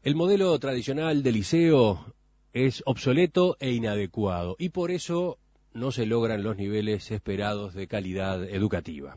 El modelo tradicional de liceo es obsoleto e inadecuado y por eso no se logran los niveles esperados de calidad educativa.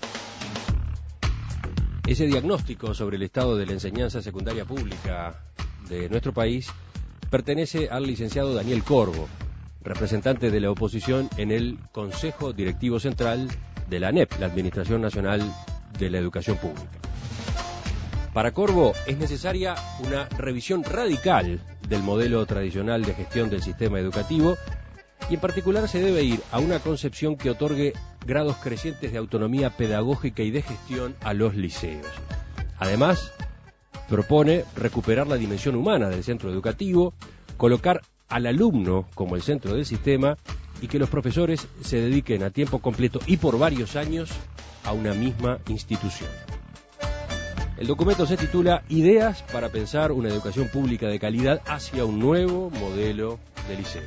Ese diagnóstico sobre el estado de la enseñanza secundaria pública de nuestro país pertenece al licenciado Daniel Corvo, representante de la oposición en el Consejo Directivo Central de la ANEP, la Administración Nacional de la Educación Pública. Para Corvo es necesaria una revisión radical del modelo tradicional de gestión del sistema educativo y en particular se debe ir a una concepción que otorgue grados crecientes de autonomía pedagógica y de gestión a los liceos. Además, propone recuperar la dimensión humana del centro educativo, colocar al alumno como el centro del sistema y que los profesores se dediquen a tiempo completo y por varios años a una misma institución. El documento se titula Ideas para pensar una educación pública de calidad hacia un nuevo modelo de liceo.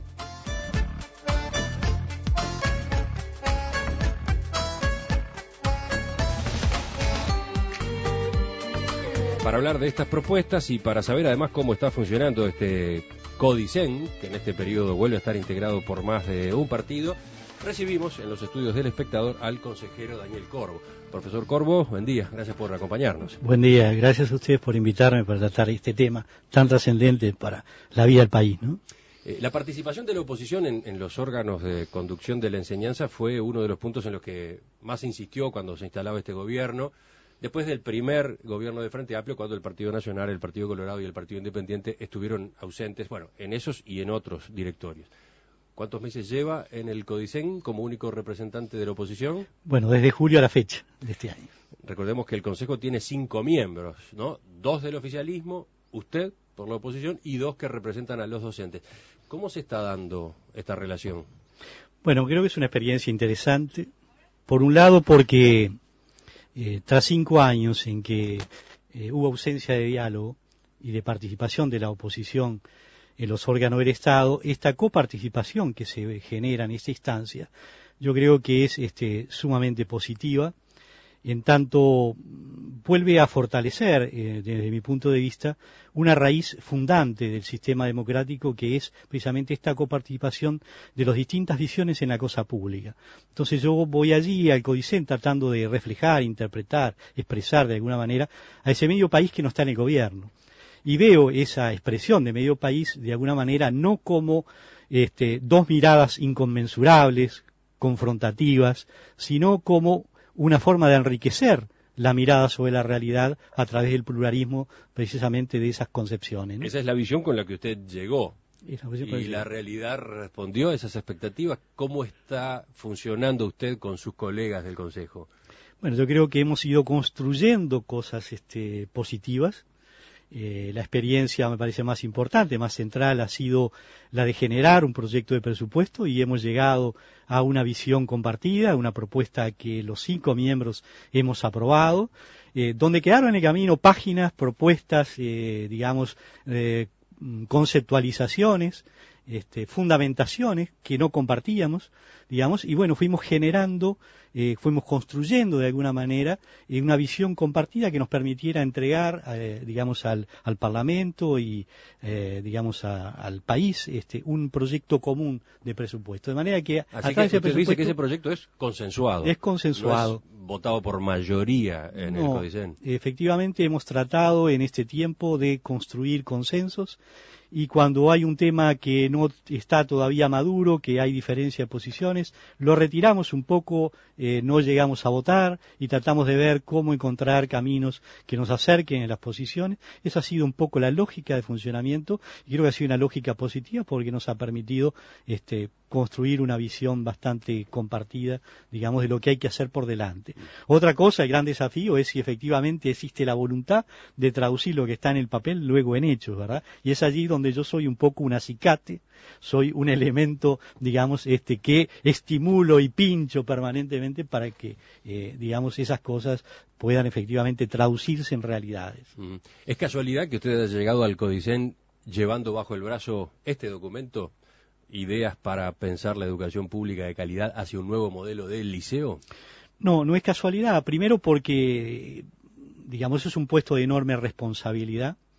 Para hablar de estas propuestas y para saber además cómo está funcionando este Codicen, que en este periodo vuelve a estar integrado por más de un partido, recibimos en los estudios del Espectador al consejero Daniel Corvo. Profesor Corvo, buen día, gracias por acompañarnos. Buen día, gracias a ustedes por invitarme para tratar este tema tan trascendente para la vida del país, ¿no? La participación de la oposición en los órganos de conducción de la enseñanza fue uno de los puntos en los que más insistió cuando se instalaba este gobierno. Después del primer gobierno de Frente Amplio, cuando el Partido Nacional, el Partido Colorado y el Partido Independiente estuvieron ausentes, bueno, en esos y en otros directorios. ¿Cuántos meses lleva en el Codicen como único representante de la oposición? Bueno, desde julio a la fecha de este año. Recordemos que el Consejo tiene 5 miembros, ¿no? 2 del oficialismo, usted por la oposición y 2 que representan a los docentes. ¿Cómo se está dando esta relación? Bueno, creo que es una experiencia interesante. Por un lado porque tras 5 años en que hubo ausencia de diálogo y de participación de la oposición en los órganos del Estado, esta coparticipación que se genera en esta instancia, yo creo que es sumamente positiva, en tanto vuelve a fortalecer, desde mi punto de vista, una raíz fundante del sistema democrático que es precisamente esta coparticipación de las distintas visiones en la cosa pública. Entonces yo voy allí al Codicen tratando de reflejar, interpretar, expresar de alguna manera a ese medio país que no está en el gobierno. Y veo esa expresión de medio país de alguna manera no como dos miradas inconmensurables, confrontativas, sino como una forma de enriquecer la mirada sobre la realidad a través del pluralismo precisamente de esas concepciones, ¿no? Esa es la visión con la que usted llegó. ¿Y la realidad respondió a esas expectativas? ¿Cómo está funcionando usted con sus colegas del Consejo? Bueno, yo creo que hemos ido construyendo cosas positivas. La experiencia me parece más importante, más central ha sido la de generar un proyecto de presupuesto y hemos llegado a una visión compartida, una propuesta que los 5 miembros hemos aprobado, donde quedaron en el camino páginas, propuestas, conceptualizaciones, fundamentaciones que no compartíamos, y bueno, fuimos generando, fuimos construyendo de alguna manera una visión compartida que nos permitiera entregar, al Parlamento y, al país, un proyecto común de presupuesto. De manera que, así que usted dice que ese proyecto es consensuado. Es consensuado. No es votado por mayoría en el Codicen. Efectivamente, hemos tratado en este tiempo de construir consensos. Y cuando hay un tema que no está todavía maduro, que hay diferencia de posiciones, lo retiramos un poco, no llegamos a votar y tratamos de ver cómo encontrar caminos que nos acerquen en las posiciones. Esa ha sido un poco la lógica de funcionamiento y creo que ha sido una lógica positiva porque nos ha permitido construir una visión bastante compartida, digamos, de lo que hay que hacer por delante. Otra cosa, el gran desafío es si efectivamente existe la voluntad de traducir lo que está en el papel luego en hechos, ¿verdad? Y es allí donde yo soy un poco un acicate, soy un elemento, digamos, que estimulo y pincho permanentemente para que, esas cosas puedan efectivamente traducirse en realidades. ¿Es casualidad que usted haya llegado al Codicen llevando bajo el brazo este documento? ¿Ideas para pensar la educación pública de calidad hacia un nuevo modelo del liceo? No, no es casualidad. Primero porque, es un puesto de enorme responsabilidad.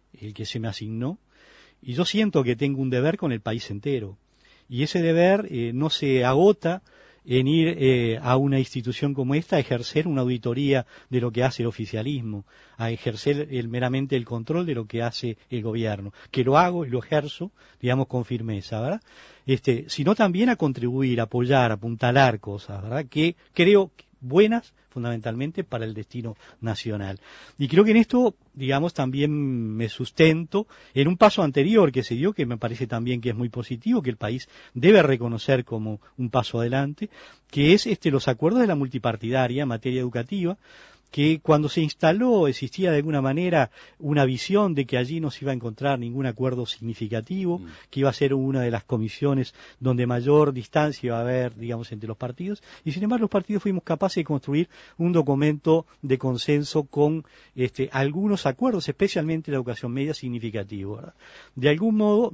el que se me asignó, y yo siento que tengo un deber con el país entero. Y ese deber no se agota en ir a una institución como esta a ejercer una auditoría de lo que hace el oficialismo, a ejercer meramente el control de lo que hace el gobierno, que lo hago y lo ejerzo, digamos, con firmeza, ¿verdad? Sino también a contribuir, apoyar, apuntalar cosas, ¿verdad? Que creo buenas fundamentalmente para el destino nacional. Y creo que en esto, digamos, también me sustento en un paso anterior que se dio, que me parece también que es muy positivo, que el país debe reconocer como un paso adelante, que es los acuerdos de la multipartidaria en materia educativa, que cuando se instaló existía de alguna manera una visión de que allí no se iba a encontrar ningún acuerdo significativo, que iba a ser una de las comisiones donde mayor distancia iba a haber, digamos, entre los partidos, y sin embargo los partidos fuimos capaces de construir un documento de consenso con algunos acuerdos, especialmente la educación media, significativo, ¿verdad? De algún modo,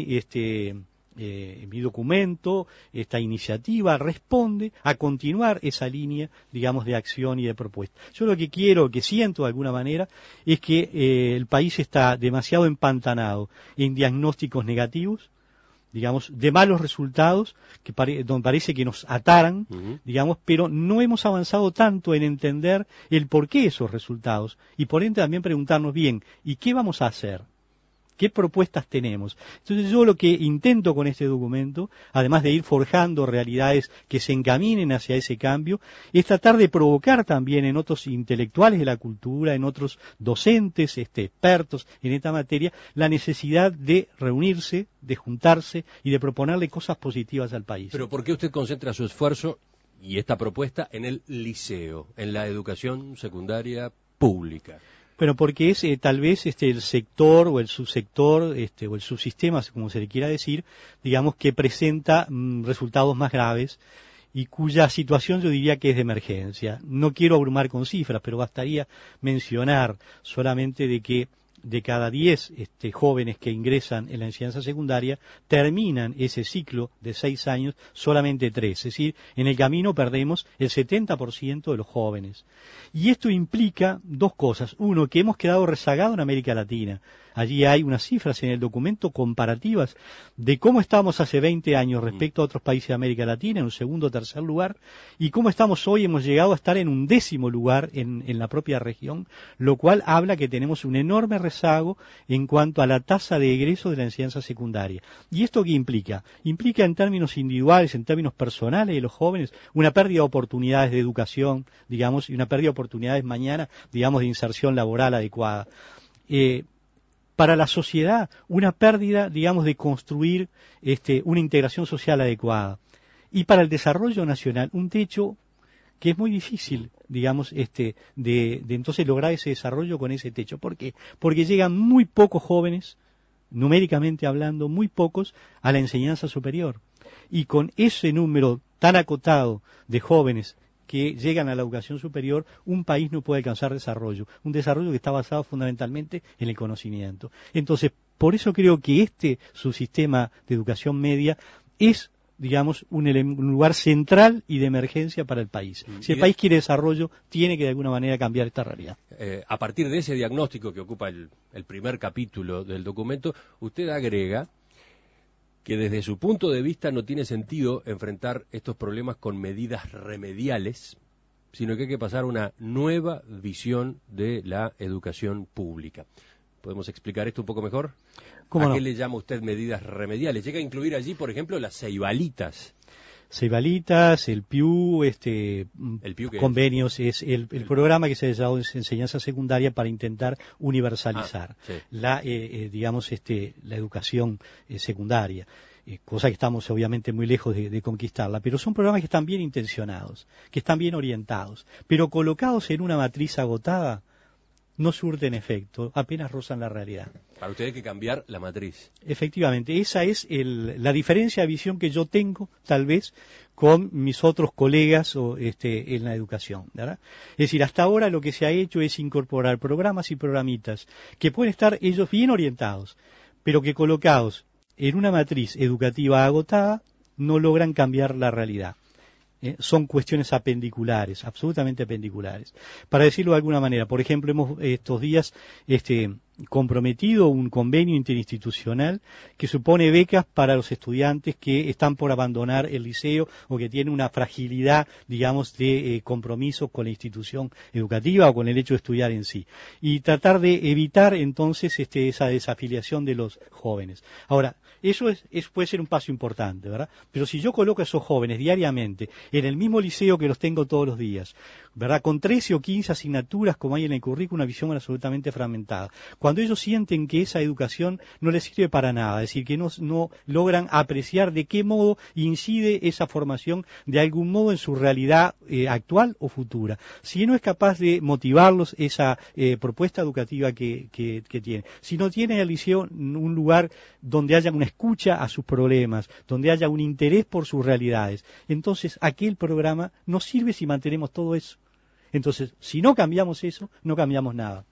mi documento, esta iniciativa, responde a continuar esa línea, digamos, de acción y de propuesta. Yo lo que quiero, que siento de alguna manera, es que el país está demasiado empantanado en diagnósticos negativos, digamos, de malos resultados, donde parece que nos ataran, digamos, pero no hemos avanzado tanto en entender el porqué de esos resultados, y por ende también preguntarnos bien, ¿y qué vamos a hacer? ¿Qué propuestas tenemos? Entonces yo lo que intento con este documento, además de ir forjando realidades que se encaminen hacia ese cambio, es tratar de provocar también en otros intelectuales de la cultura, en otros docentes, expertos en esta materia, la necesidad de reunirse, de juntarse y de proponerle cosas positivas al país. Pero ¿por qué usted concentra su esfuerzo y esta propuesta en el liceo, en la educación secundaria pública? Bueno, porque es tal vez el sector o el subsector o el subsistema, como se le quiera decir, digamos que presenta resultados más graves y cuya situación yo diría que es de emergencia. No quiero abrumar con cifras, pero bastaría mencionar solamente de que de cada 10 jóvenes que ingresan en la enseñanza secundaria, terminan ese ciclo de 6 años solamente 3. Es decir, en el camino perdemos el 70% de los jóvenes. Y esto implica dos cosas. Uno, que hemos quedado rezagados en América Latina. Allí hay unas cifras en el documento comparativas de cómo estábamos hace 20 años respecto a otros países de América Latina, en un segundo o tercer lugar, y cómo estamos hoy, hemos llegado a estar en un 10º lugar en la propia región, lo cual habla que tenemos un enorme rezago en cuanto a la tasa de egreso de la enseñanza secundaria. ¿Y esto qué implica? Implica en términos individuales, en términos personales de los jóvenes, una pérdida de oportunidades de educación, digamos, y una pérdida de oportunidades mañana, digamos, de inserción laboral adecuada. Para la sociedad, una pérdida, digamos, de construir una integración social adecuada. Y para el desarrollo nacional, un techo que es muy difícil, digamos, de entonces lograr ese desarrollo con ese techo. ¿Por qué? Porque llegan muy pocos jóvenes, numéricamente hablando, muy pocos, a la enseñanza superior. Y con ese número tan acotado de jóvenes que llegan a la educación superior, un país no puede alcanzar desarrollo, un desarrollo que está basado fundamentalmente en el conocimiento. Entonces, por eso creo que su sistema de educación media es, digamos, un lugar central y de emergencia para el país. Si el país quiere desarrollo, tiene que de alguna manera cambiar esta realidad. A partir de ese diagnóstico que ocupa el primer capítulo del documento, usted agrega que desde su punto de vista no tiene sentido enfrentar estos problemas con medidas remediales, sino que hay que pasar a una nueva visión de la educación pública. ¿Podemos explicar esto un poco mejor? ¿A qué le llama usted medidas remediales? ¿Llega a incluir allí, por ejemplo, las ceibalitas? Ceibalitas, el PIU, convenios, es el programa que se ha desarrollado en enseñanza secundaria para intentar universalizar la educación secundaria, cosa que estamos obviamente muy lejos de conquistarla, pero son programas que están bien intencionados, que están bien orientados, pero colocados en una matriz agotada, no surten efecto, apenas rozan la realidad. Para usted hay que cambiar la matriz. Efectivamente, esa es la diferencia de visión que yo tengo, tal vez, con mis otros colegas en la educación, ¿verdad? Es decir, hasta ahora lo que se ha hecho es incorporar programas y programitas que pueden estar ellos bien orientados, pero que colocados en una matriz educativa agotada no logran cambiar la realidad. Son cuestiones apendiculares, absolutamente apendiculares. Para decirlo de alguna manera, por ejemplo, hemos estos días comprometido un convenio interinstitucional que supone becas para los estudiantes que están por abandonar el liceo o que tienen una fragilidad, digamos, de compromiso con la institución educativa o con el hecho de estudiar en sí. Y tratar de evitar entonces esa desafiliación de los jóvenes. Ahora, eso puede ser un paso importante, ¿verdad? Pero si yo coloco a esos jóvenes diariamente en el mismo liceo que los tengo todos los días, ¿verdad? Con 13 o 15 asignaturas como hay en el currículum, una visión absolutamente fragmentada. Cuando ellos sienten que esa educación no les sirve para nada, es decir, que no logran apreciar de qué modo incide esa formación de algún modo en su realidad actual o futura. Si no es capaz de motivarlos esa propuesta educativa que tiene, si no tiene el liceo un lugar donde haya una escucha a sus problemas, donde haya un interés por sus realidades, entonces aquel programa no sirve si mantenemos todo eso. Entonces, si no cambiamos eso, no cambiamos nada.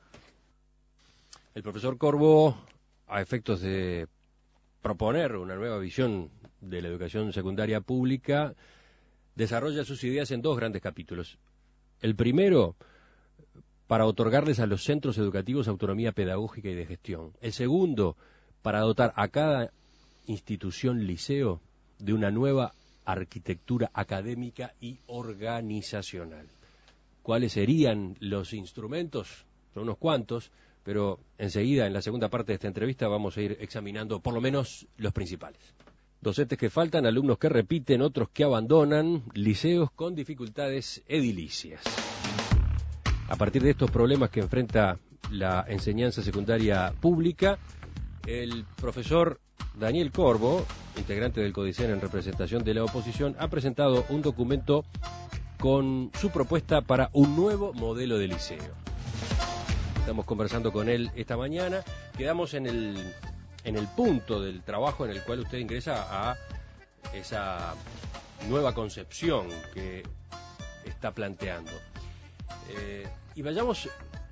El profesor Corvo, a efectos de proponer una nueva visión de la educación secundaria pública, desarrolla sus ideas en dos grandes capítulos. El primero, para otorgarles a los centros educativos autonomía pedagógica y de gestión. El segundo, para dotar a cada institución liceo de una nueva arquitectura académica y organizacional. ¿Cuáles serían los instrumentos? Son unos cuantos, pero enseguida, en la segunda parte de esta entrevista, vamos a ir examinando por lo menos los principales. Docentes que faltan, alumnos que repiten, otros que abandonan, liceos con dificultades edilicias. A partir de estos problemas que enfrenta la enseñanza secundaria pública, el profesor Daniel Corvo, integrante del CODICEN en representación de la oposición, ha presentado un documento con su propuesta para un nuevo modelo de liceo. Estamos conversando con él esta mañana. Quedamos en el punto del trabajo en el cual usted ingresa a esa nueva concepción que está planteando. Y vayamos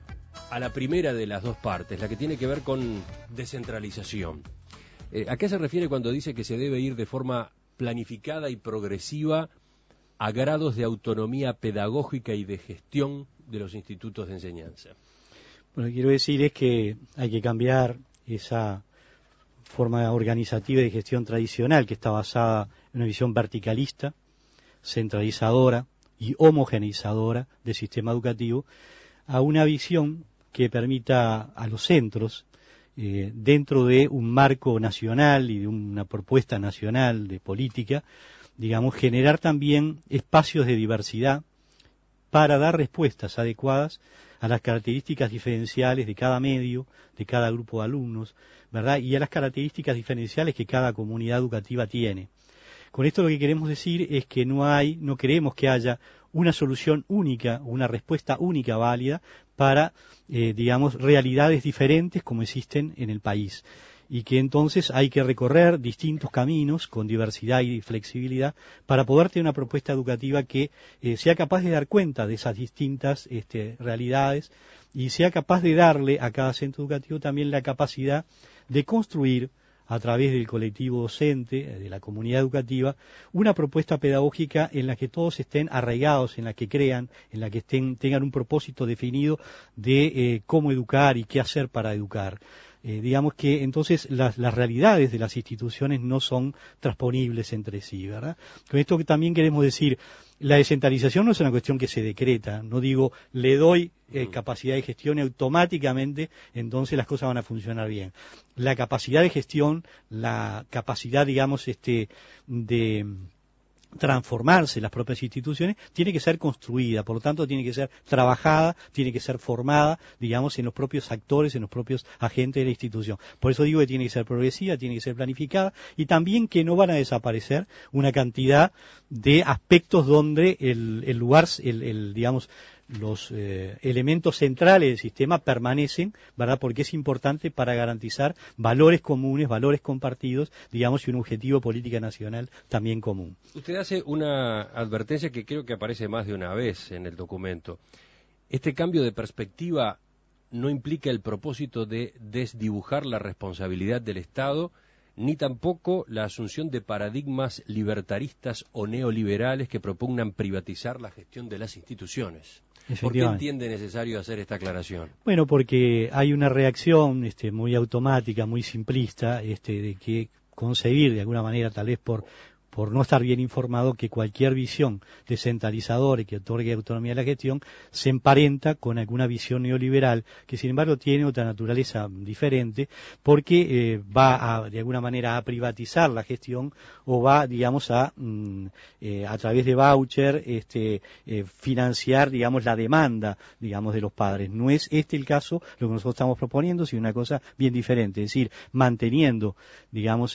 a la primera de las dos partes, la que tiene que ver con descentralización. ¿A qué se refiere cuando dice que se debe ir de forma planificada y progresiva a grados de autonomía pedagógica y de gestión de los institutos de enseñanza? Lo que quiero decir es que hay que cambiar esa forma organizativa y de gestión tradicional que está basada en una visión verticalista, centralizadora y homogeneizadora del sistema educativo, a una visión que permita a los centros, dentro de un marco nacional y de una propuesta nacional de política, digamos, generar también espacios de diversidad para dar respuestas adecuadas a las características diferenciales de cada medio, de cada grupo de alumnos, ¿verdad? Y a las características diferenciales que cada comunidad educativa tiene. Con esto lo que queremos decir es que no queremos que haya una solución única, una respuesta única válida para, digamos, realidades diferentes como existen en el país. Y que entonces hay que recorrer distintos caminos con diversidad y flexibilidad para poder tener una propuesta educativa que sea capaz de dar cuenta de esas distintas realidades y sea capaz de darle a cada centro educativo también la capacidad de construir a través del colectivo docente, de la comunidad educativa, una propuesta pedagógica en la que todos estén arraigados, en la que crean, en la que tengan un propósito definido de cómo educar y qué hacer para educar. Digamos que entonces las realidades de las instituciones no son transponibles entre sí, ¿verdad? Con esto que también queremos decir, la descentralización no es una cuestión que se decreta, no digo le doy capacidad de gestión y automáticamente entonces las cosas van a funcionar bien. La capacidad de gestión, la capacidad, digamos, de transformarse las propias instituciones, tiene que ser construida, por lo tanto tiene que ser trabajada, tiene que ser formada, digamos, en los propios actores, en los propios agentes de la institución. Por eso digo que tiene que ser progresiva, tiene que ser planificada y también que no van a desaparecer una cantidad de aspectos donde el lugar, digamos, los elementos centrales del sistema permanecen, ¿verdad? Porque es importante para garantizar valores comunes, valores compartidos, digamos, y un objetivo política nacional también común. Usted hace una advertencia que creo que aparece más de una vez en el documento. Este cambio de perspectiva no implica el propósito de desdibujar la responsabilidad del Estado, ni tampoco la asunción de paradigmas libertaristas o neoliberales que propugnan privatizar la gestión de las instituciones. ¿Por qué entiende necesario hacer esta aclaración? Bueno, porque hay una reacción muy automática, muy simplista, de que concebir de alguna manera, tal vez por no estar bien informado, que cualquier visión descentralizadora y que otorgue autonomía a la gestión se emparenta con alguna visión neoliberal que sin embargo tiene otra naturaleza diferente, porque va de alguna manera a privatizar la gestión o va, digamos, a través de voucher financiar, digamos, la demanda, digamos, de los padres. No es el caso lo que nosotros estamos proponiendo, sino una cosa bien diferente, es decir, manteniendo, digamos,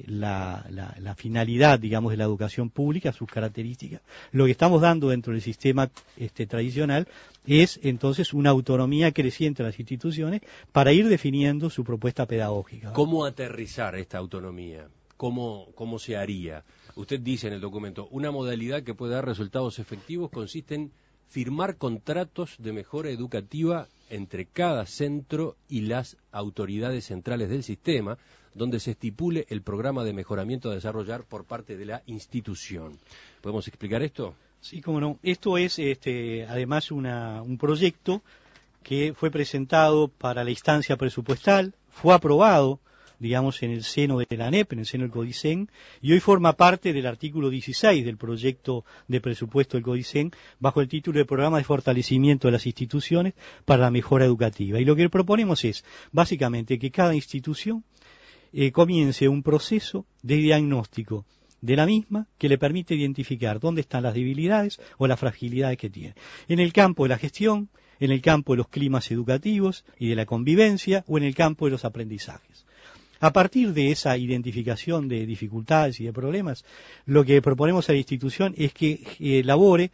la finalidad, digamos, de la educación pública, sus características. Lo que estamos dando dentro del sistema tradicional es entonces una autonomía creciente a las instituciones para ir definiendo su propuesta pedagógica. ¿Cómo aterrizar esta autonomía? ¿Cómo se haría? Usted dice en el documento, una modalidad que puede dar resultados efectivos consiste en firmar contratos de mejora educativa entre cada centro y las autoridades centrales del sistema, donde se estipule el programa de mejoramiento a desarrollar por parte de la institución. ¿Podemos explicar esto? Sí, cómo no. Esto es, además, un proyecto que fue presentado para la instancia presupuestal, fue aprobado, digamos, en el seno de la ANEP, en el seno del CODICEN, y hoy forma parte del artículo 16 del proyecto de presupuesto del CODICEN, bajo el título de Programa de Fortalecimiento de las Instituciones para la Mejora Educativa. Y lo que proponemos es, básicamente, que cada institución comience un proceso de diagnóstico de la misma que le permite identificar dónde están las debilidades o las fragilidades que tiene. En el campo de la gestión, en el campo de los climas educativos y de la convivencia o en el campo de los aprendizajes. A partir de esa identificación de dificultades y de problemas, lo que proponemos a la institución es que elabore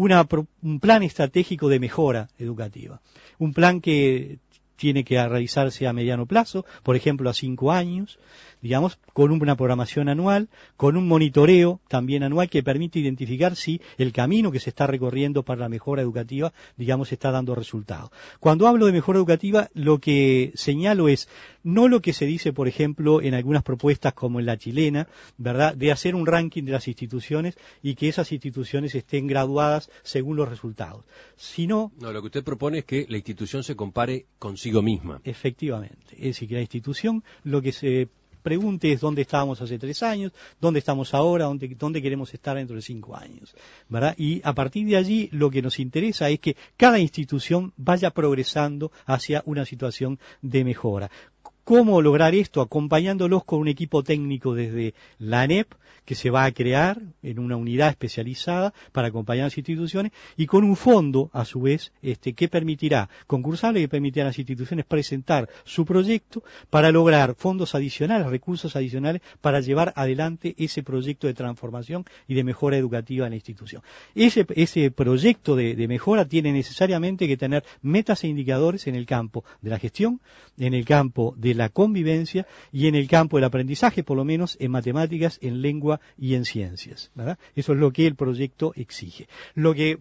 un plan estratégico de mejora educativa. Un plan que tiene que realizarse a mediano plazo, por ejemplo a 5 años, digamos, con una programación anual, con un monitoreo también anual que permite identificar si el camino que se está recorriendo para la mejora educativa, digamos, está dando resultados. Cuando hablo de mejora educativa, lo que señalo es no lo que se dice, por ejemplo, en algunas propuestas como en la chilena, ¿verdad?, de hacer un ranking de las instituciones y que esas instituciones estén graduadas según los resultados, sino... No, lo que usted propone es que la institución se compare consigo misma. Efectivamente, es decir, que la institución lo que se pregunte es dónde estábamos hace 3 años, dónde estamos ahora, dónde queremos estar dentro de 5 años, ¿verdad? Y a partir de allí lo que nos interesa es que cada institución vaya progresando hacia una situación de mejora. ¿Cómo lograr esto? Acompañándolos con un equipo técnico desde la ANEP, que se va a crear en una unidad especializada para acompañar a las instituciones, y con un fondo, a su vez, que permitirá, concursable, que permitirá a las instituciones presentar su proyecto para lograr fondos adicionales, recursos adicionales, para llevar adelante ese proyecto de transformación y de mejora educativa en la institución. Ese proyecto de mejora tiene necesariamente que tener metas e indicadores en el campo de la gestión, en el campo de la convivencia y en el campo del aprendizaje, por lo menos en matemáticas, en lengua y en ciencias, ¿verdad? Eso es lo que el proyecto exige. Lo que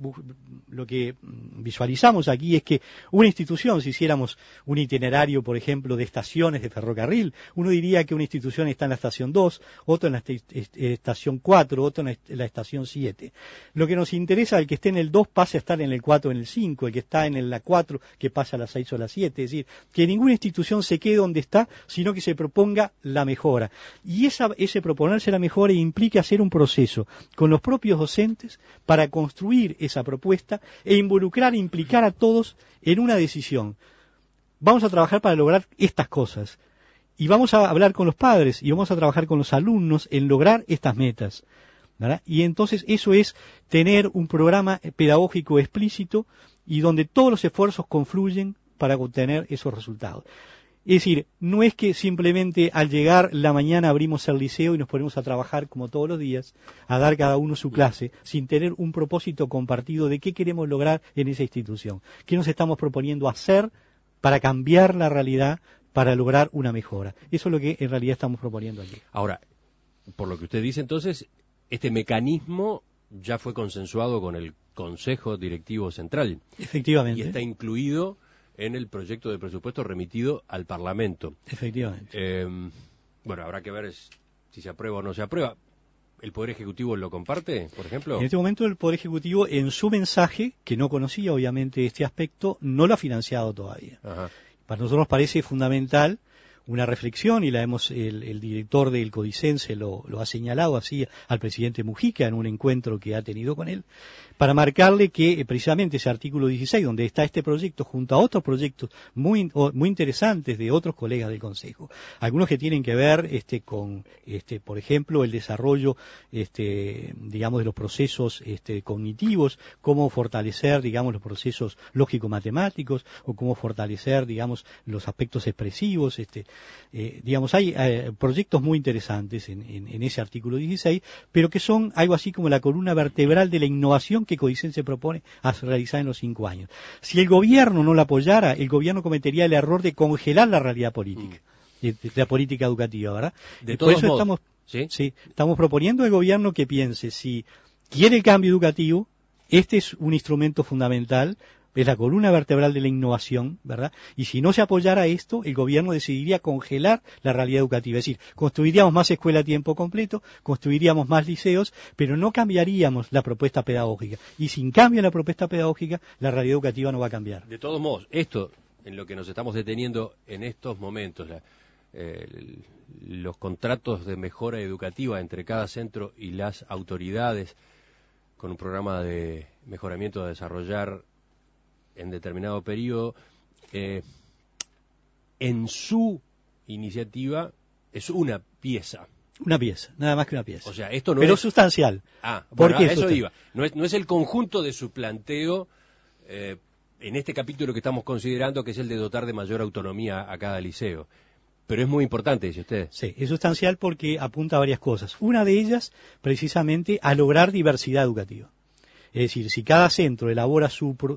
visualizamos aquí es que una institución, si hiciéramos un itinerario, por ejemplo, de estaciones de ferrocarril, uno diría que una institución está en la estación 2, otro en la estación 4, otro en la estación 7. Lo que nos interesa, el que esté en el 2 pase a estar en el 4 o en el 5, el que está en la 4 que pase a la 6 o a la 7, es decir, que ninguna institución se quede donde está, sino que se proponga la mejora. Y ese proponerse la mejora implica hacer un proceso con los propios docentes para construir esa propuesta e implicar a todos en una decisión. Vamos a trabajar para lograr estas cosas. Y vamos a hablar con los padres y vamos a trabajar con los alumnos en lograr estas metas, ¿verdad? Y entonces eso es tener un programa pedagógico explícito y donde todos los esfuerzos confluyen para obtener esos resultados. Es decir, no es que simplemente al llegar la mañana abrimos el liceo y nos ponemos a trabajar como todos los días, a dar cada uno su clase, sin tener un propósito compartido de qué queremos lograr en esa institución, qué nos estamos proponiendo hacer para cambiar la realidad, para lograr una mejora. Eso es lo que en realidad estamos proponiendo aquí. Ahora, por lo que usted dice entonces, este mecanismo ya fue consensuado con el Consejo Directivo Central. Efectivamente. Y está incluido en el proyecto de presupuesto remitido al Parlamento. Efectivamente. Bueno, habrá que ver si se aprueba o no se aprueba. ¿El Poder Ejecutivo lo comparte, por ejemplo? En este momento el Poder Ejecutivo, en su mensaje, que no conocía obviamente este aspecto, no lo ha financiado todavía. Ajá. Para nosotros nos parece fundamental una reflexión, y el director del Codicense lo ha señalado así al presidente Mujica en un encuentro que ha tenido con él, para marcarle que precisamente ese artículo 16, donde está este proyecto, junto a otros proyectos muy interesantes de otros colegas del Consejo, algunos que tienen que ver con, por ejemplo, el desarrollo, digamos, de los procesos cognitivos, cómo fortalecer, digamos, los procesos lógico-matemáticos, o cómo fortalecer, digamos, los aspectos expresivos, digamos, hay proyectos muy interesantes en ese artículo 16, pero que son algo así como la columna vertebral de la innovación que Codicense propone a realizar en los 5 años. Si el gobierno no la apoyara, el gobierno cometería el error de congelar la realidad política, de la política educativa, ¿verdad? De por todos eso modos, estamos proponiendo al gobierno que piense, si quiere el cambio educativo, este es un instrumento fundamental, es la columna vertebral de la innovación, ¿verdad? Y si no se apoyara esto, el gobierno decidiría congelar la realidad educativa. Es decir, construiríamos más escuela a tiempo completo, construiríamos más liceos, pero no cambiaríamos la propuesta pedagógica. Y sin cambio en la propuesta pedagógica, la realidad educativa no va a cambiar. De todos modos, esto en lo que nos estamos deteniendo en estos momentos, los contratos de mejora educativa entre cada centro y las autoridades, con un programa de mejoramiento a desarrollar en determinado periodo, en su iniciativa es una pieza. Una pieza, nada más que una pieza. O sea, esto no pero es sustancial. Bueno, a eso iba. No es el conjunto de su planteo en este capítulo que estamos considerando, que es el de dotar de mayor autonomía a cada liceo. Pero es muy importante, dice usted. Sí, es sustancial porque apunta a varias cosas. Una de ellas, precisamente, a lograr diversidad educativa. Es decir, si cada centro elabora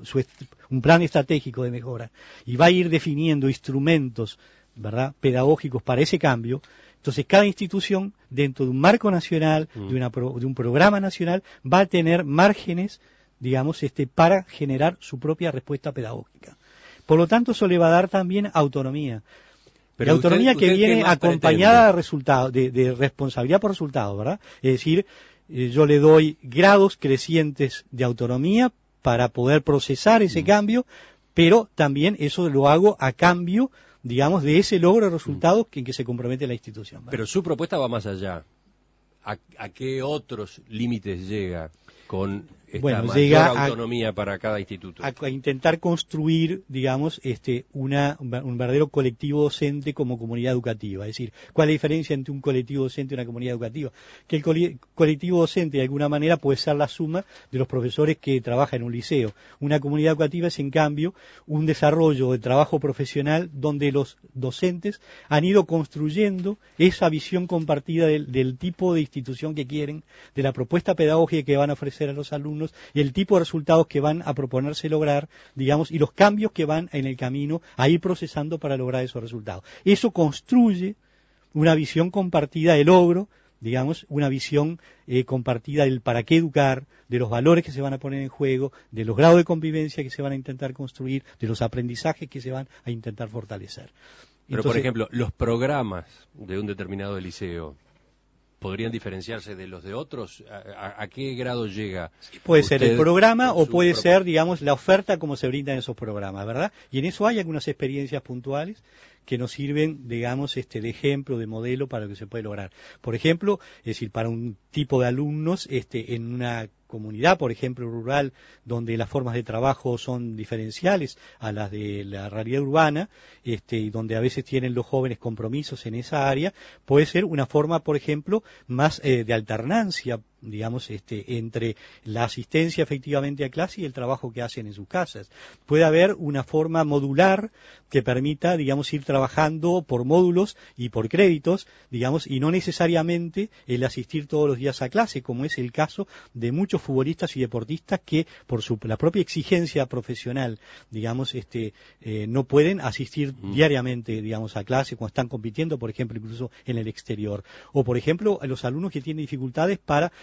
un plan estratégico de mejora y va a ir definiendo instrumentos, ¿verdad?, pedagógicos para ese cambio, entonces cada institución, dentro de un marco nacional, de un programa nacional, va a tener márgenes, digamos, para generar su propia respuesta pedagógica. Por lo tanto, eso le va a dar también autonomía. Pero autonomía que viene acompañada de resultados, de responsabilidad por resultados, ¿verdad? Es decir, yo le doy grados crecientes de autonomía para poder procesar ese cambio, pero también eso lo hago a cambio, digamos, de ese logro de resultados en que se compromete la institución, ¿verdad? Pero su propuesta va más allá. ¿A qué otros límites llega con esta mayor autonomía para cada instituto? A intentar construir, digamos, un verdadero colectivo docente como comunidad educativa. Es decir, ¿cuál es la diferencia entre un colectivo docente y una comunidad educativa? Que el colectivo docente, de alguna manera, puede ser la suma de los profesores que trabajan en un liceo. Una comunidad educativa es, en cambio, un desarrollo de trabajo profesional donde los docentes han ido construyendo esa visión compartida del tipo de institución que quieren, de la propuesta pedagógica que van a ofrecer a los alumnos, y el tipo de resultados que van a proponerse lograr, digamos, y los cambios que van en el camino a ir procesando para lograr esos resultados. Eso construye una visión compartida de logro, digamos, una visión compartida del para qué educar, de los valores que se van a poner en juego, de los grados de convivencia que se van a intentar construir, de los aprendizajes que se van a intentar fortalecer. Pero, entonces, por ejemplo, los programas de un determinado liceo, ¿podrían diferenciarse de los de otros? ¿A qué grado llega? Puede ser el programa o puede ser, digamos, la oferta como se brinda en esos programas, ¿verdad? Y en eso hay algunas experiencias puntuales que nos sirven, digamos, de ejemplo, de modelo para lo que se puede lograr. Por ejemplo, es decir, para un tipo de alumnos, en una comunidad, por ejemplo, rural, donde las formas de trabajo son diferenciales a las de la realidad urbana, y donde a veces tienen los jóvenes compromisos en esa área, puede ser una forma, por ejemplo, más de alternancia, digamos, entre la asistencia efectivamente a clase y el trabajo que hacen en sus casas. Puede haber una forma modular que permita, digamos, ir trabajando por módulos y por créditos, digamos, y no necesariamente el asistir todos los días a clase, como es el caso de muchos futbolistas y deportistas que por la propia exigencia profesional, digamos, no pueden asistir diariamente, digamos, a clase cuando están compitiendo, por ejemplo, incluso en el exterior. O, por ejemplo, a los alumnos que tienen dificultades para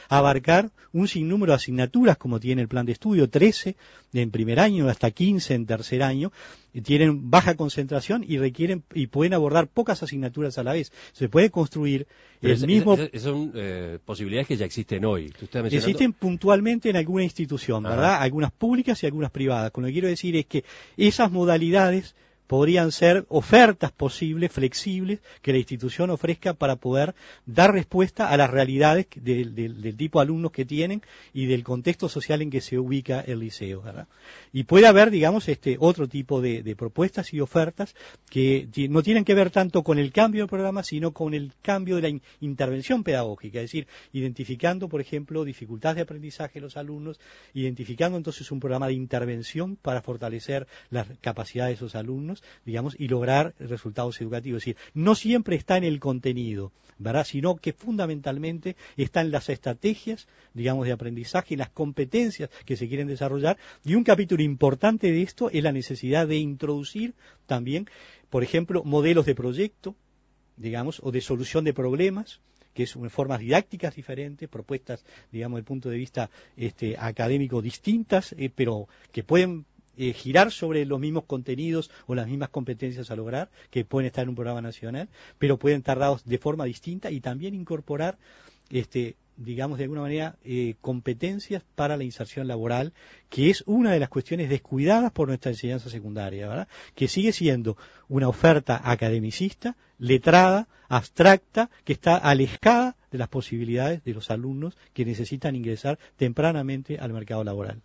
abarcar un sinnúmero de asignaturas como tiene el plan de estudio, 13 en primer año hasta 15 en tercer año, tienen baja concentración y requieren y pueden abordar pocas asignaturas a la vez. Se puede construir son posibilidades que ya existen hoy. Existen puntualmente en alguna institución, ¿verdad? Ajá. Algunas públicas y algunas privadas. Con lo que quiero decir es que esas modalidades podrían ser ofertas posibles, flexibles, que la institución ofrezca para poder dar respuesta a las realidades del tipo de alumnos que tienen y del contexto social en que se ubica el liceo, ¿verdad? Y puede haber, digamos, otro tipo de propuestas y ofertas que no tienen que ver tanto con el cambio del programa, sino con el cambio de la intervención pedagógica, es decir, identificando, por ejemplo, dificultades de aprendizaje de los alumnos, identificando entonces un programa de intervención para fortalecer las capacidades de esos alumnos, digamos, y lograr resultados educativos. Es decir, no siempre está en el contenido, ¿verdad?, sino que fundamentalmente está en las estrategias, digamos, de aprendizaje, en las competencias que se quieren desarrollar, y un capítulo importante de esto es la necesidad de introducir también, por ejemplo, modelos de proyecto, digamos, o de solución de problemas, que es formas didácticas diferentes, propuestas, digamos, desde el punto de vista académico distintas, pero que pueden girar sobre los mismos contenidos o las mismas competencias a lograr, que pueden estar en un programa nacional, pero pueden estar dados de forma distinta y también incorporar, digamos, de alguna manera, competencias para la inserción laboral, que es una de las cuestiones descuidadas por nuestra enseñanza secundaria, ¿verdad?, que sigue siendo una oferta academicista, letrada, abstracta, que está alejada de las posibilidades de los alumnos que necesitan ingresar tempranamente al mercado laboral.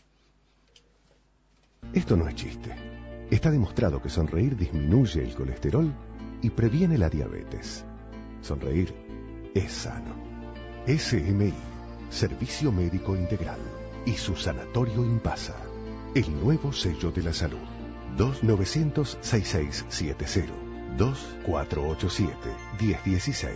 Esto no es chiste. Está demostrado que sonreír disminuye el colesterol y previene la diabetes. Sonreír es sano. SMI, Servicio Médico Integral, y su Sanatorio Impasa, el nuevo sello de la salud. 2900-6670, 2487-1016.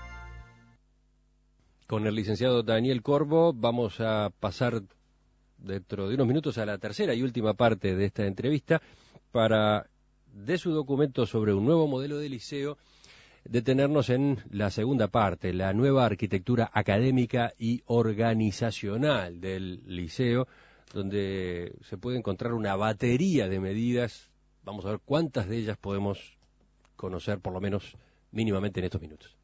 Con el licenciado Daniel Corvo vamos a pasar dentro de unos minutos a la tercera y última parte de esta entrevista para, de su documento sobre un nuevo modelo de liceo, detenernos en la segunda parte, la nueva arquitectura académica y organizacional del liceo, donde se puede encontrar una batería de medidas. Vamos a ver cuántas de ellas podemos conocer, por lo menos mínimamente en estos minutos.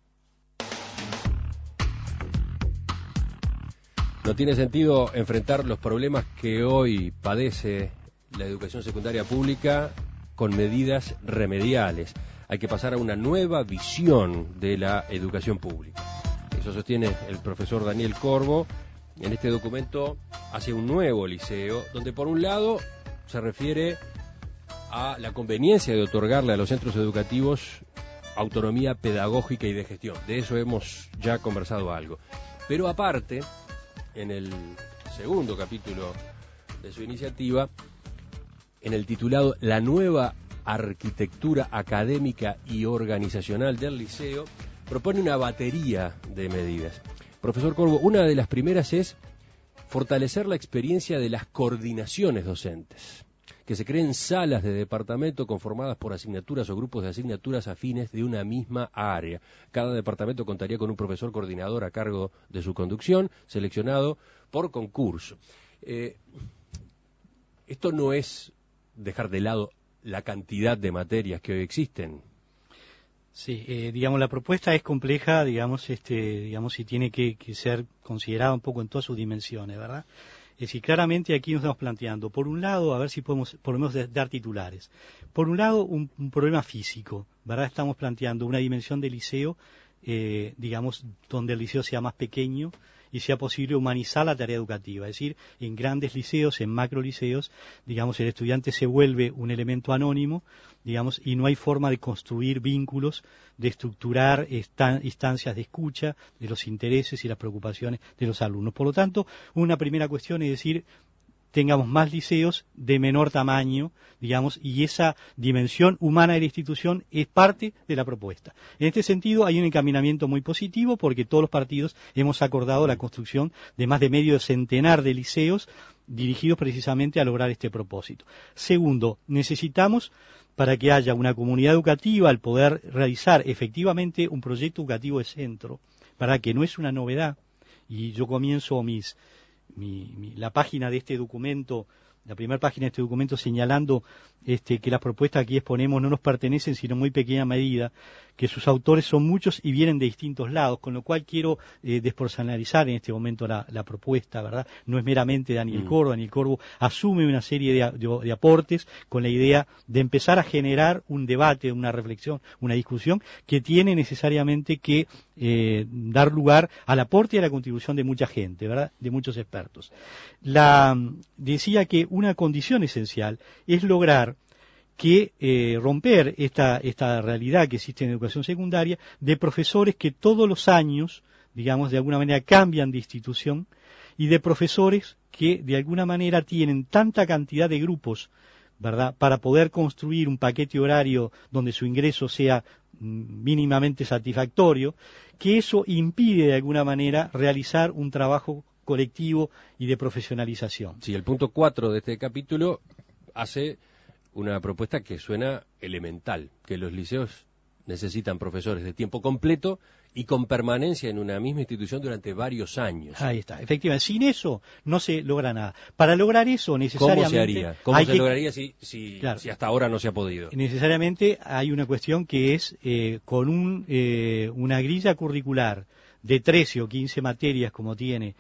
No tiene sentido enfrentar los problemas que hoy padece la educación secundaria pública con medidas remediales. Hay que pasar a una nueva visión de la educación pública. Eso sostiene el profesor Daniel Corvo. En este documento hace un nuevo liceo, donde por un lado se refiere a la conveniencia de otorgarle a los centros educativos autonomía pedagógica y de gestión. De eso hemos ya conversado algo. Pero aparte, en el segundo capítulo de su iniciativa, en el titulado La nueva arquitectura académica y organizacional del liceo, propone una batería de medidas. Profesor Corvo, una de las primeras es fortalecer la experiencia de las coordinaciones docentes, que se creen salas de departamento conformadas por asignaturas o grupos de asignaturas afines de una misma área. Cada departamento contaría con un profesor coordinador a cargo de su conducción, seleccionado por concurso. Esto no es dejar de lado la cantidad de materias que hoy existen. Sí, digamos, la propuesta es compleja, digamos, y tiene que ser considerada un poco en todas sus dimensiones, ¿verdad? Es decir, claramente aquí nos estamos planteando, por un lado, a ver si podemos por lo menos dar titulares. Por un lado, un problema físico, ¿verdad? Estamos planteando una dimensión del liceo, digamos, donde el liceo sea más pequeño y sea posible humanizar la tarea educativa. Es decir, en grandes liceos, en macro liceos, digamos, el estudiante se vuelve un elemento anónimo, digamos, y no hay forma de construir vínculos, de estructurar instancias de escucha de los intereses y las preocupaciones de los alumnos. Por lo tanto, una primera cuestión es decir, tengamos más liceos de menor tamaño, digamos, y esa dimensión humana de la institución es parte de la propuesta. En este sentido, hay un encaminamiento muy positivo porque todos los partidos hemos acordado la construcción de más de medio centenar de liceos dirigidos precisamente a lograr este propósito. Segundo, necesitamos, para que haya una comunidad educativa, al poder realizar efectivamente un proyecto educativo de centro, para que no es una novedad, y yo comienzo la página de este documento, la primera página de este documento señalando que las propuestas que aquí exponemos no nos pertenecen sino en muy pequeña medida, que sus autores son muchos y vienen de distintos lados, con lo cual quiero despersonalizar en este momento la propuesta, ¿verdad? No es meramente Daniel Corvo. Daniel Corvo asume una serie de aportes con la idea de empezar a generar un debate, una reflexión, una discusión que tiene necesariamente que dar lugar al aporte y a la contribución de mucha gente, ¿verdad? De muchos expertos. Decía que una condición esencial es lograr que romper esta realidad que existe en educación secundaria de profesores que todos los años, digamos, de alguna manera cambian de institución, y de profesores que de alguna manera tienen tanta cantidad de grupos, ¿verdad?, para poder construir un paquete horario donde su ingreso sea mínimamente satisfactorio, que eso impide de alguna manera realizar un trabajo colectivo y de profesionalización. Sí, el punto 4 de este capítulo hace una propuesta que suena elemental, que los liceos necesitan profesores de tiempo completo y con permanencia en una misma institución durante varios años. Ahí está, efectivamente. Sin eso no se logra nada. Para lograr eso necesariamente... ¿Cómo se haría? ¿Cómo se lograría si hasta ahora no se ha podido? Necesariamente hay una cuestión que es con una grilla curricular de 13 o 15 materias como tiene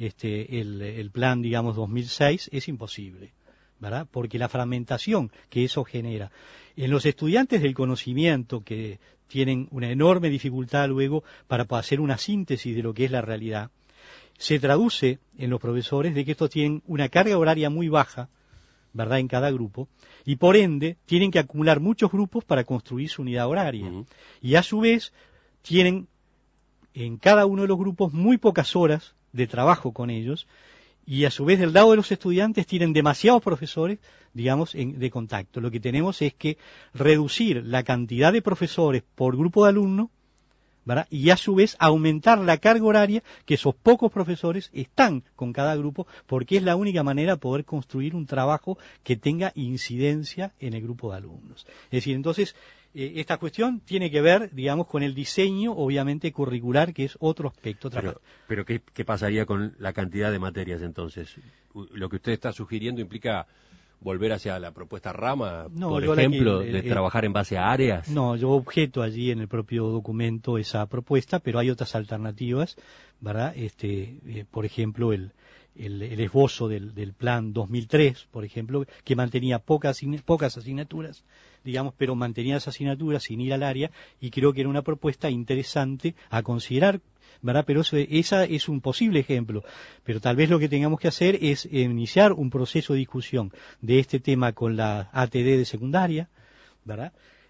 el plan, digamos, 2006, es imposible, ¿verdad? Porque la fragmentación que eso genera en los estudiantes del conocimiento, que tienen una enorme dificultad luego para hacer una síntesis de lo que es la realidad, se traduce en los profesores de que estos tienen una carga horaria muy baja, ¿verdad?, en cada grupo, y por ende tienen que acumular muchos grupos para construir su unidad horaria. Y a su vez tienen en cada uno de los grupos muy pocas horas de trabajo con ellos, y a su vez del lado de los estudiantes tienen demasiados profesores, digamos, de contacto. Lo que tenemos es que reducir la cantidad de profesores por grupo de alumnos, ¿verdad?, y a su vez aumentar la carga horaria que esos pocos profesores están con cada grupo, porque es la única manera de poder construir un trabajo que tenga incidencia en el grupo de alumnos. Es decir, entonces, esta cuestión tiene que ver, digamos, con el diseño, obviamente, curricular, que es otro aspecto. Pero ¿qué pasaría con la cantidad de materias entonces? Lo que usted está sugiriendo implica volver hacia la propuesta Rama, por ejemplo, de trabajar en base a áreas. No, yo objeto allí en el propio documento esa propuesta, pero hay otras alternativas, ¿verdad? Por ejemplo, el esbozo del plan 2003, por ejemplo, que mantenía pocas asignaturas, digamos, pero mantenía esas asignaturas sin ir al área, y creo que era una propuesta interesante a considerar, ¿verdad? Pero esa es un posible ejemplo, pero tal vez lo que tengamos que hacer es iniciar un proceso de discusión de este tema con la ATD de secundaria, ¿verdad?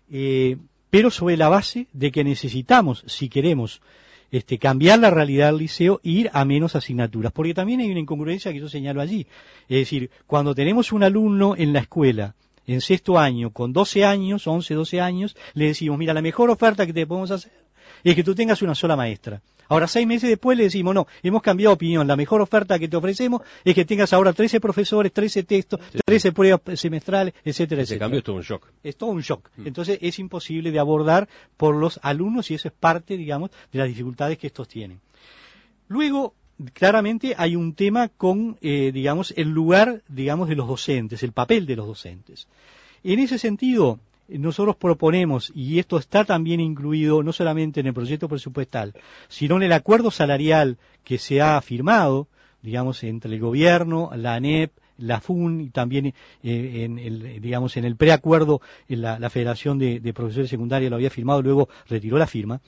Pero sobre la base de que necesitamos, si queremos cambiar la realidad del liceo, ir a menos asignaturas, porque también hay una incongruencia que yo señalo allí. Es decir, cuando tenemos un alumno en la escuela, en sexto año, con 12 años, 11, 12 años, le decimos, mira, la mejor oferta que te podemos hacer es que tú tengas una sola maestra. Ahora, 6 meses después le decimos, no, hemos cambiado de opinión, la mejor oferta que te ofrecemos es que tengas ahora 13 profesores, 13 textos, 13 pruebas semestrales, etcétera, etcétera. Ese cambio es todo un shock. Es todo un shock. Entonces es imposible de abordar por los alumnos, y eso es parte, digamos, de las dificultades que estos tienen. Luego, claramente hay un tema con, digamos, el lugar, digamos, de los docentes, el papel de los docentes. En ese sentido, nosotros proponemos, y esto está también incluido no solamente en el proyecto presupuestal, sino en el acuerdo salarial que se ha firmado, digamos, entre el gobierno, la ANEP, la FUN, y también en el preacuerdo la Federación de Profesores Secundarios lo había firmado, luego retiró la firma,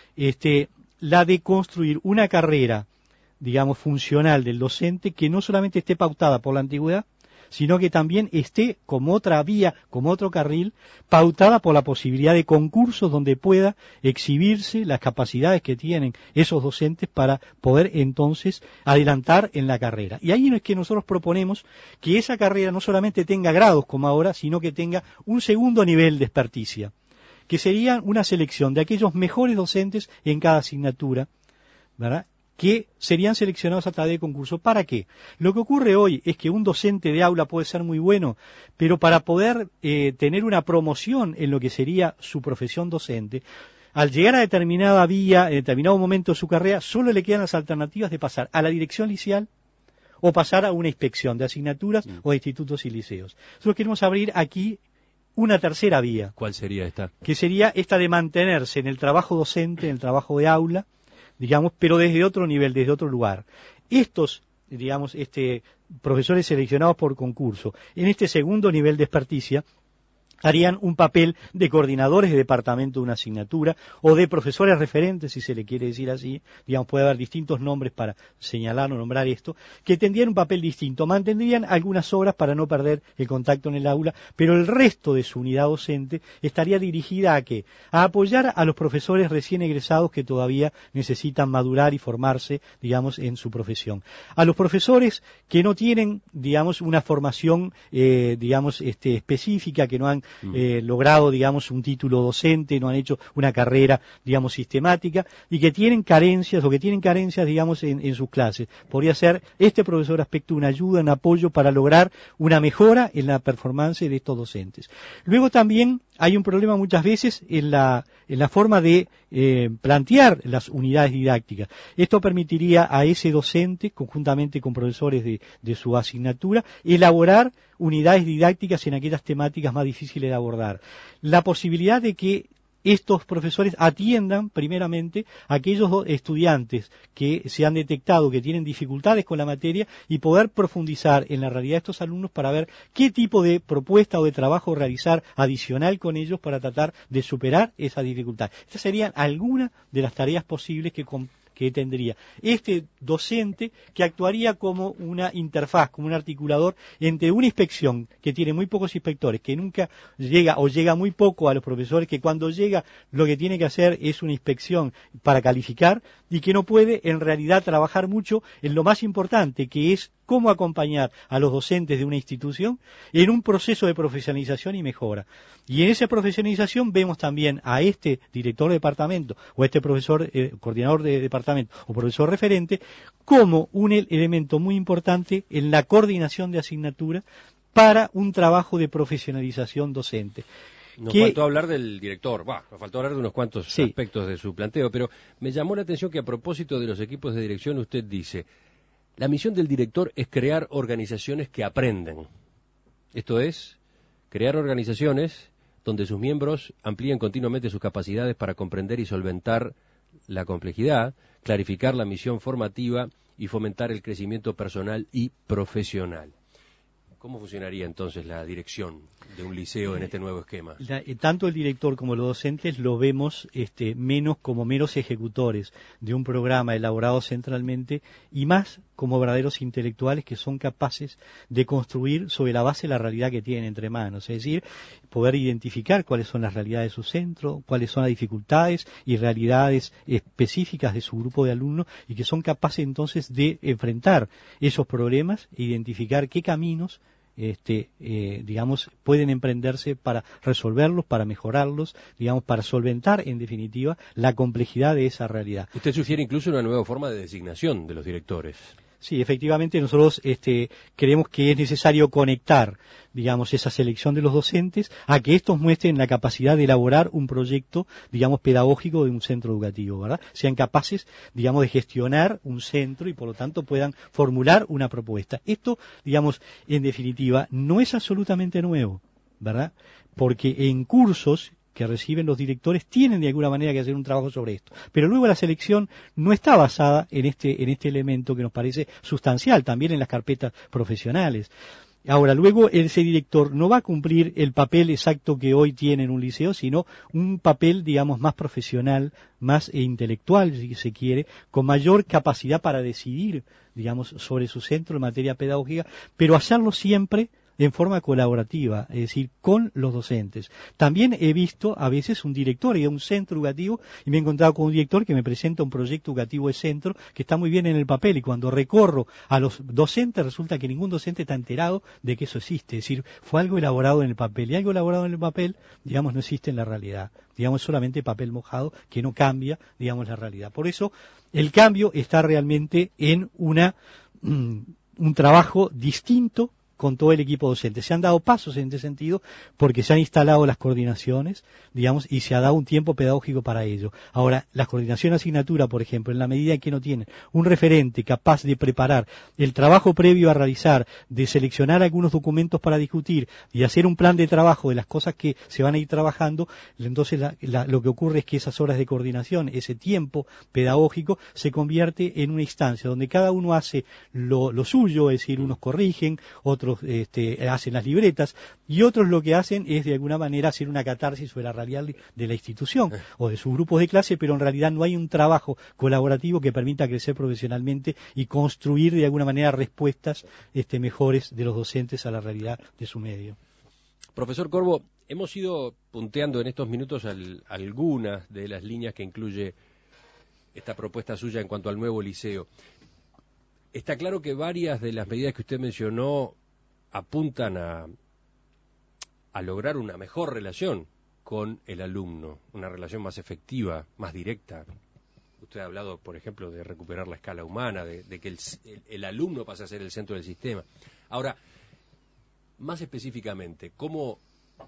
la de construir una carrera, digamos, funcional del docente que no solamente esté pautada por la antigüedad, sino que también esté como otra vía, como otro carril, pautada por la posibilidad de concursos donde pueda exhibirse las capacidades que tienen esos docentes para poder entonces adelantar en la carrera. Y ahí es que nosotros proponemos que esa carrera no solamente tenga grados como ahora, sino que tenga un segundo nivel de experticia, que sería una selección de aquellos mejores docentes en cada asignatura, ¿verdad?, que serían seleccionados a través de concurso. ¿Para qué? Lo que ocurre hoy es que un docente de aula puede ser muy bueno, pero para poder tener una promoción en lo que sería su profesión docente, al llegar a determinada vía, en determinado momento de su carrera, solo le quedan las alternativas de pasar a la dirección liceal o pasar a una inspección de asignaturas o de institutos y liceos. Nosotros queremos abrir aquí una tercera vía. ¿Cuál sería esta? Que sería esta de mantenerse en el trabajo docente, en el trabajo de aula, digamos, pero desde otro nivel, desde otro lugar. Estos, digamos, profesores seleccionados por concurso, en este segundo nivel de experticia, harían un papel de coordinadores de departamento de una asignatura o de profesores referentes, si se le quiere decir así, digamos, puede haber distintos nombres para señalar o nombrar esto, que tendrían un papel distinto, mantendrían algunas horas para no perder el contacto en el aula, pero el resto de su unidad docente estaría dirigida ¿a qué? A apoyar a los profesores recién egresados que todavía necesitan madurar y formarse, digamos, en su profesión. A los profesores que no tienen, digamos, una formación, específica, que no han logrado, digamos, un título docente, no han hecho una carrera, digamos, sistemática, y que tienen carencias, digamos, en sus clases. Podría ser este profesor aspecto una ayuda, un apoyo para lograr una mejora en la performance de estos docentes. Luego también hay un problema muchas veces en la forma de plantear las unidades didácticas. Esto permitiría a ese docente, conjuntamente con profesores de su asignatura, elaborar unidades didácticas en aquellas temáticas más difíciles de abordar. La posibilidad de que estos profesores atiendan primeramente a aquellos estudiantes que se han detectado que tienen dificultades con la materia y poder profundizar en la realidad de estos alumnos para ver qué tipo de propuesta o de trabajo realizar adicional con ellos para tratar de superar esa dificultad. Estas serían algunas de las tareas posibles que tendría este docente, que actuaría como una interfaz, como un articulador entre una inspección que tiene muy pocos inspectores, que nunca llega o llega muy poco a los profesores, que cuando llega lo que tiene que hacer es una inspección para calificar y que no puede en realidad trabajar mucho en lo más importante, que es cómo acompañar a los docentes de una institución en un proceso de profesionalización y mejora. Y en esa profesionalización vemos también a este director de departamento o este profesor, coordinador de departamento o profesor referente, como un elemento muy importante en la coordinación de asignatura para un trabajo de profesionalización docente. Nos faltó hablar del director, nos faltó hablar de unos cuantos sí, aspectos de su planteo, pero me llamó la atención que a propósito de los equipos de dirección usted dice: la misión del director es crear organizaciones que aprenden. Esto es, crear organizaciones donde sus miembros amplíen continuamente sus capacidades para comprender y solventar la complejidad, clarificar la misión formativa y fomentar el crecimiento personal y profesional. ¿Cómo funcionaría entonces la dirección de un liceo en este nuevo esquema? Tanto el director como los docentes lo vemos menos como meros ejecutores de un programa elaborado centralmente y más como verdaderos intelectuales que son capaces de construir sobre la base la realidad que tienen entre manos, es decir, poder identificar cuáles son las realidades de su centro, cuáles son las dificultades y realidades específicas de su grupo de alumnos y que son capaces entonces de enfrentar esos problemas e identificar qué caminos digamos, pueden emprenderse para resolverlos, para mejorarlos, digamos, para solventar, en definitiva, la complejidad de esa realidad. Usted sugiere incluso una nueva forma de designación de los directores. Sí, efectivamente nosotros creemos que es necesario conectar, digamos, esa selección de los docentes a que estos muestren la capacidad de elaborar un proyecto, digamos, pedagógico de un centro educativo, ¿verdad? Sean capaces, digamos, de gestionar un centro y por lo tanto puedan formular una propuesta. Esto, digamos, en definitiva, no es absolutamente nuevo, ¿verdad? Porque en cursos que reciben los directores tienen de alguna manera que hacer un trabajo sobre esto. Pero luego la selección no está basada en este elemento que nos parece sustancial también en las carpetas profesionales. Ahora, luego ese director no va a cumplir el papel exacto que hoy tiene en un liceo, sino un papel, digamos, más profesional, más intelectual, si se quiere, con mayor capacidad para decidir, digamos, sobre su centro en materia pedagógica, pero hacerlo siempre en forma colaborativa, es decir, con los docentes. También he visto a veces un director y un centro educativo, y me he encontrado con un director que me presenta un proyecto educativo de centro que está muy bien en el papel, y cuando recorro a los docentes resulta que ningún docente está enterado de que eso existe, es decir, fue algo elaborado en el papel, y algo elaborado en el papel, digamos, no existe en la realidad, digamos, solamente papel mojado que no cambia, digamos, la realidad. Por eso, el cambio está realmente en un trabajo distinto con todo el equipo docente. Se han dado pasos en este sentido porque se han instalado las coordinaciones, digamos, y se ha dado un tiempo pedagógico para ello. Ahora, la coordinación de asignatura, por ejemplo, en la medida en que no tienen un referente capaz de preparar el trabajo previo a realizar, de seleccionar algunos documentos para discutir y hacer un plan de trabajo de las cosas que se van a ir trabajando, entonces lo que ocurre es que esas horas de coordinación, ese tiempo pedagógico, se convierte en una instancia donde cada uno hace lo suyo, es decir, unos corrigen, otros hacen las libretas, y otros lo que hacen es de alguna manera hacer una catarsis sobre la realidad de la institución o de sus grupos de clase, pero en realidad no hay un trabajo colaborativo que permita crecer profesionalmente y construir de alguna manera respuestas mejores de los docentes a la realidad de su medio. Profesor Corvo, hemos ido punteando en estos minutos algunas de las líneas que incluye esta propuesta suya en cuanto al nuevo liceo. Está claro que varias de las medidas que usted mencionó apuntan a lograr una mejor relación con el alumno, una relación más efectiva, más directa. Usted ha hablado, por ejemplo, de recuperar la escala humana, de que el alumno pase a ser el centro del sistema. Ahora, más específicamente, ¿cómo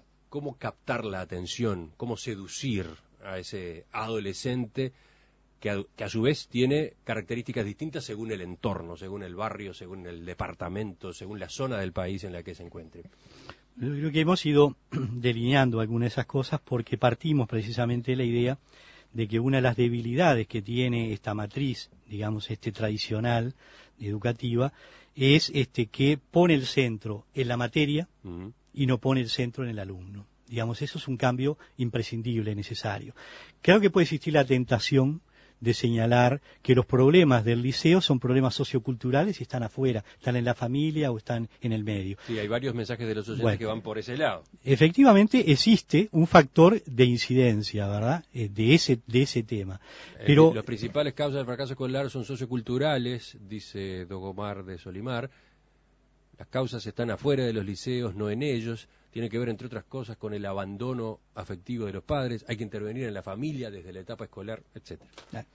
captar la atención, cómo seducir a ese adolescente que a su vez tiene características distintas según el entorno, según el barrio, según el departamento, según la zona del país en la que se encuentre? Yo creo que hemos ido delineando algunas de esas cosas porque partimos precisamente de la idea de que una de las debilidades que tiene esta matriz, digamos, tradicional, educativa, es que pone el centro en la materia y no pone el centro en el alumno. Digamos, eso es un cambio imprescindible, necesario. Creo que puede existir la tentación de señalar que los problemas del liceo son problemas socioculturales y están afuera, están en la familia o están en el medio. Sí, hay varios mensajes de los oyentes que van por ese lado. Efectivamente existe un factor de incidencia, ¿verdad?, de ese tema. Pero las principales causas del fracaso escolar son socioculturales, dice Dogomar de Solimar. Las causas están afuera de los liceos, no en ellos. Tiene que ver, entre otras cosas, con el abandono afectivo de los padres. Hay que intervenir en la familia desde la etapa escolar, etcétera.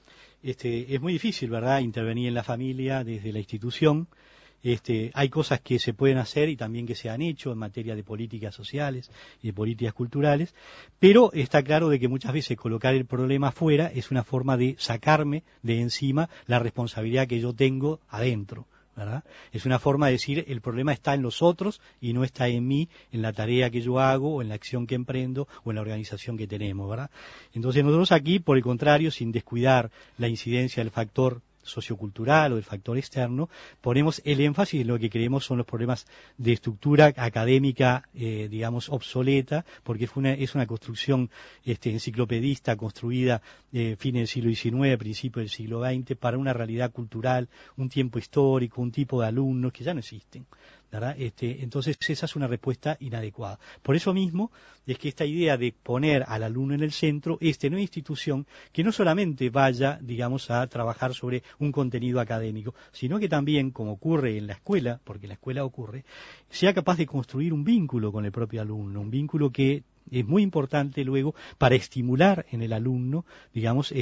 Es muy difícil, ¿verdad?, intervenir en la familia desde la institución. Hay cosas que se pueden hacer y también que se han hecho en materia de políticas sociales y de políticas culturales, pero está claro de que muchas veces colocar el problema afuera es una forma de sacarme de encima la responsabilidad que yo tengo adentro, ¿verdad? Es una forma de decir el problema está en los otros y no está en mí, en la tarea que yo hago o en la acción que emprendo o en la organización que tenemos, ¿verdad? Entonces nosotros aquí, por el contrario, sin descuidar la incidencia del factor sociocultural o del factor externo, ponemos el énfasis en lo que creemos son los problemas de estructura académica, digamos, obsoleta, porque es una construcción enciclopedista construida fines del siglo XIX, principios del siglo XX, para una realidad cultural, un tiempo histórico, un tipo de alumnos que ya no existen, ¿verdad? Entonces esa es una respuesta inadecuada. Por eso mismo es que esta idea de poner al alumno en el centro es tener una institución que no solamente vaya, digamos, a trabajar sobre un contenido académico, sino que también, como ocurre en la escuela, porque en la escuela ocurre, sea capaz de construir un vínculo con el propio alumno, un vínculo que es muy importante luego para estimular en el alumno, digamos,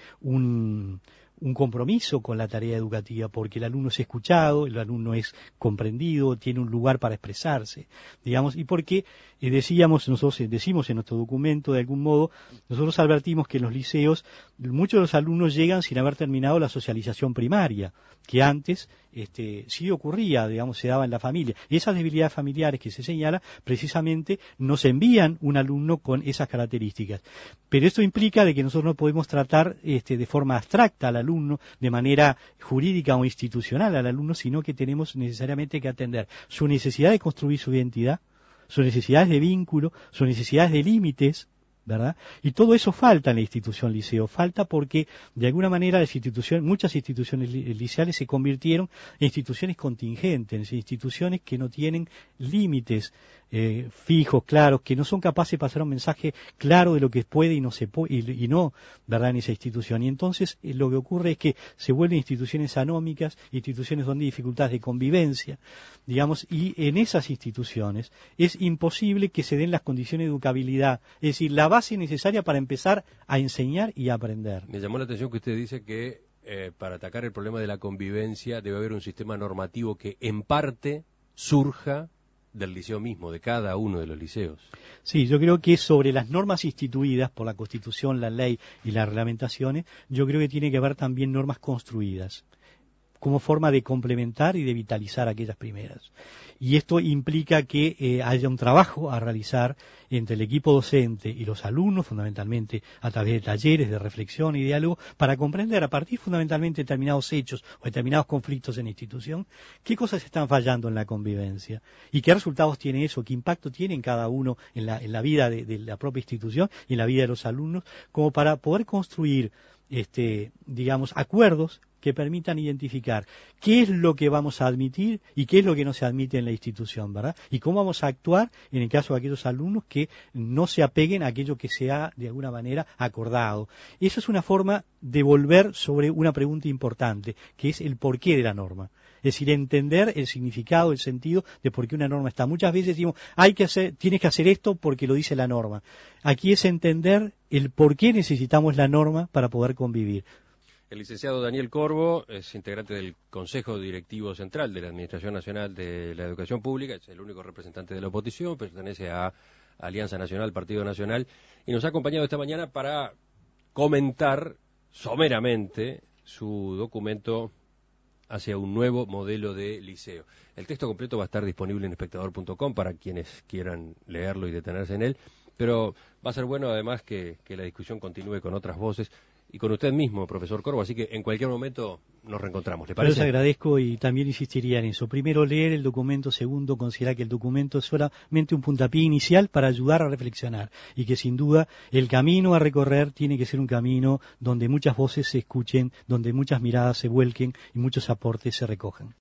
un compromiso con la tarea educativa, porque el alumno es escuchado, el alumno es comprendido, tiene un lugar para expresarse, digamos, y porque nosotros decimos en nuestro documento, de algún modo, nosotros advertimos que en los liceos muchos de los alumnos llegan sin haber terminado la socialización primaria, que antes sí ocurría, digamos, se daba en la familia. Y esas debilidades familiares que se señala, precisamente nos envían un alumno con esas características. Pero esto implica de que nosotros no podemos tratar de forma abstracta al alumno, de manera jurídica o institucional al alumno, sino que tenemos necesariamente que atender su necesidad de construir su identidad, sus necesidades de vínculo, sus necesidades de límites, ¿verdad? Y todo eso falta en la institución liceo, falta porque de alguna manera muchas instituciones liceales se convirtieron en instituciones contingentes, en instituciones que no tienen límites fijos, claros, que no son capaces de pasar un mensaje claro de lo que puede y no se puede, y no, ¿verdad?, en esa institución. Y entonces lo que ocurre es que se vuelven instituciones anómicas, instituciones donde hay dificultades de convivencia, digamos, y en esas instituciones es imposible que se den las condiciones de educabilidad, es decir, la base necesaria para empezar a enseñar y a aprender. Me llamó la atención que usted dice que para atacar el problema de la convivencia debe haber un sistema normativo que en parte surja del liceo mismo, de cada uno de los liceos. Sí, yo creo que sobre las normas instituidas por la Constitución, la ley y las reglamentaciones, yo creo que tiene que haber también normas construidas como forma de complementar y de vitalizar aquellas primeras. Y esto implica que haya un trabajo a realizar entre el equipo docente y los alumnos, fundamentalmente a través de talleres de reflexión y diálogo, para comprender a partir fundamentalmente de determinados hechos o determinados conflictos en la institución, qué cosas están fallando en la convivencia y qué resultados tiene eso, qué impacto tiene en cada uno en la vida de la propia institución y en la vida de los alumnos, como para poder construir acuerdos que permitan identificar qué es lo que vamos a admitir y qué es lo que no se admite en la institución, ¿verdad? Y cómo vamos a actuar en el caso de aquellos alumnos que no se apeguen a aquello que se ha, de alguna manera, acordado. Eso es una forma de volver sobre una pregunta importante, que es el porqué de la norma. Es decir, entender el significado, el sentido de por qué una norma está. Muchas veces decimos, tienes que hacer esto porque lo dice la norma. Aquí es entender el por qué necesitamos la norma para poder convivir. El licenciado Daniel Corvo es integrante del Consejo Directivo Central de la Administración Nacional de la Educación Pública, es el único representante de la oposición, pertenece a Alianza Nacional, Partido Nacional, y nos ha acompañado esta mañana para comentar someramente su documento hacia un nuevo modelo de liceo. El texto completo va a estar disponible en espectador.com para quienes quieran leerlo y detenerse en él, pero va a ser bueno además que la discusión continúe con otras voces y con usted mismo, profesor Corvo, así que en cualquier momento nos reencontramos. ¿Le parece? Yo les agradezco y también insistiría en eso. Primero, leer el documento. Segundo, considerar que el documento es solamente un puntapié inicial para ayudar a reflexionar y que sin duda el camino a recorrer tiene que ser un camino donde muchas voces se escuchen, donde muchas miradas se vuelquen y muchos aportes se recojan.